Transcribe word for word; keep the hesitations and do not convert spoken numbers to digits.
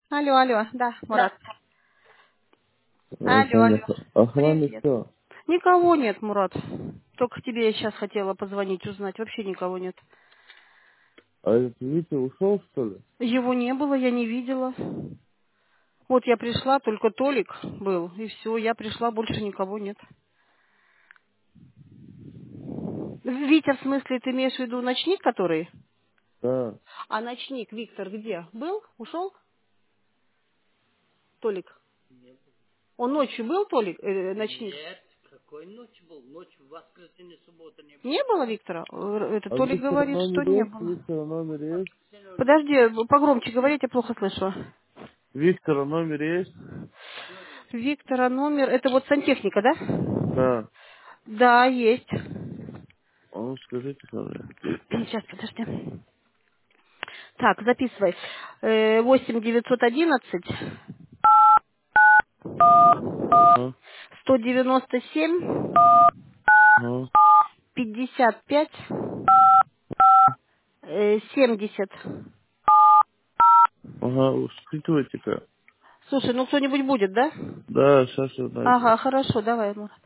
Алло, алло, да, Мурат. Алло, Александр, алло. охраны Привет. все. Никого нет, Мурат. Только тебе я сейчас хотела позвонить, узнать. Вообще никого нет. А этот Витя ушел, что ли? Его не было, я не видела. Вот я пришла, только Толик был, и все, я пришла, больше никого нет. Витя, в смысле, ты имеешь в виду ночник, который? Да. А ночник, Виктор, где? Был? Ушел? Толик? Он ночью был, Толик, э, ночник? Нет, какой ночь был? Ночь в воскресенье, суббота не было. Не было Виктора? Э, Это А Толик Виктора говорит, что номер не есть? было. Виктора номер есть? Подожди, погромче говорить, я плохо слышу. Виктора номер есть? Виктора номер, это вот сантехника, да? Да. Да, есть. А ну скажите ко мне. Сейчас, подожди. Так, записывай. Э, восемь девятьсот одиннадцать Ага. сто девяносто семь Ага. пятьдесят пять э, семьдесят. Ага, скидывайте-ка. Слушай, ну кто-нибудь будет, да? Да, сейчас я найду. Ага, хорошо, давай, Мурат.